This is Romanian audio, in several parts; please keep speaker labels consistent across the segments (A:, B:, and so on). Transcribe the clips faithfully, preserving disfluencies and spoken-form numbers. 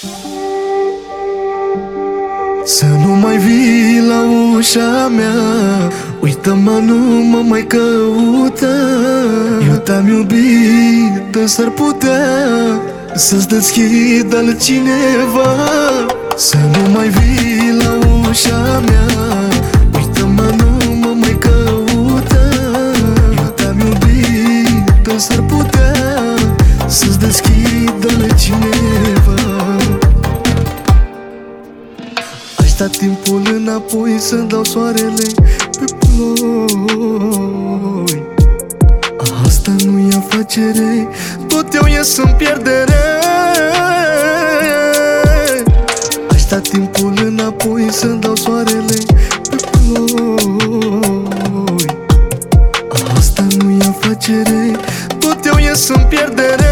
A: Să nu mai vii la ușa mea, uită-mă, nu mă mai căută. Eu te-am iubit, dar s-ar putea să-ți deschid altcineva. Să nu mai vii la ușa mea, uită-mă, nu mă mai căută. Eu te-am iubit, dar s-ar putea să-ți deschid altcineva. Ai stat timpul înapoi să-mi dau soarele pe ploi. Asta nu-i afacere, tot eu ies în pierdere. Ai stat timpul înapoi să-mi dau soarele pe ploi. Asta nu-i afacere, tot eu ies în pierdere.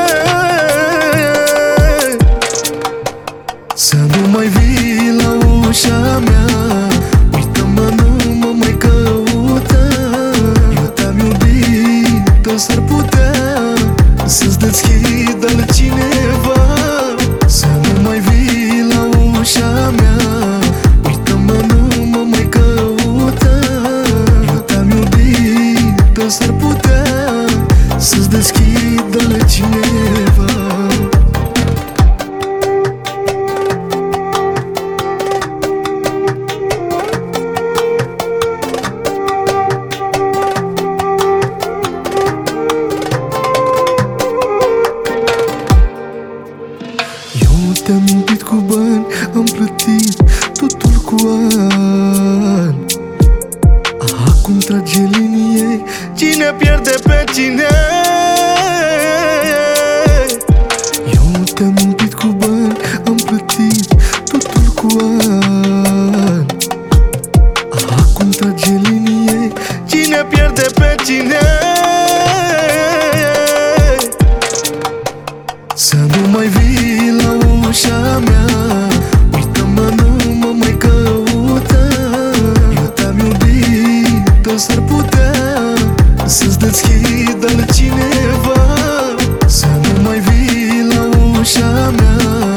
A: Să nu mai vii la ușa mea, uită-mă, nu mă mai căută. Eu te-am iubit, dar s-ar putea să-ți deschid altcineva. Să nu mai vii la ușa mea, uită-mă, nu mă mai căută. Eu te-am iubit, dar s-ar putea să-ți deschid altcineva. Te-am iubit cu bani, am plătit totul cu ani. Acum trage linie, cine pierde pe cine. Eu te-am iubit cu bani, am plătit totul cu ani. Acum trage linie, cine pierde pe cine. Să nu mai vii la ușa mea, uită-mă, nu mă mai căută. Eu te-am iubit, dar s-ar putea să-ți deschid altcineva. Să nu mai vii la ușa mea,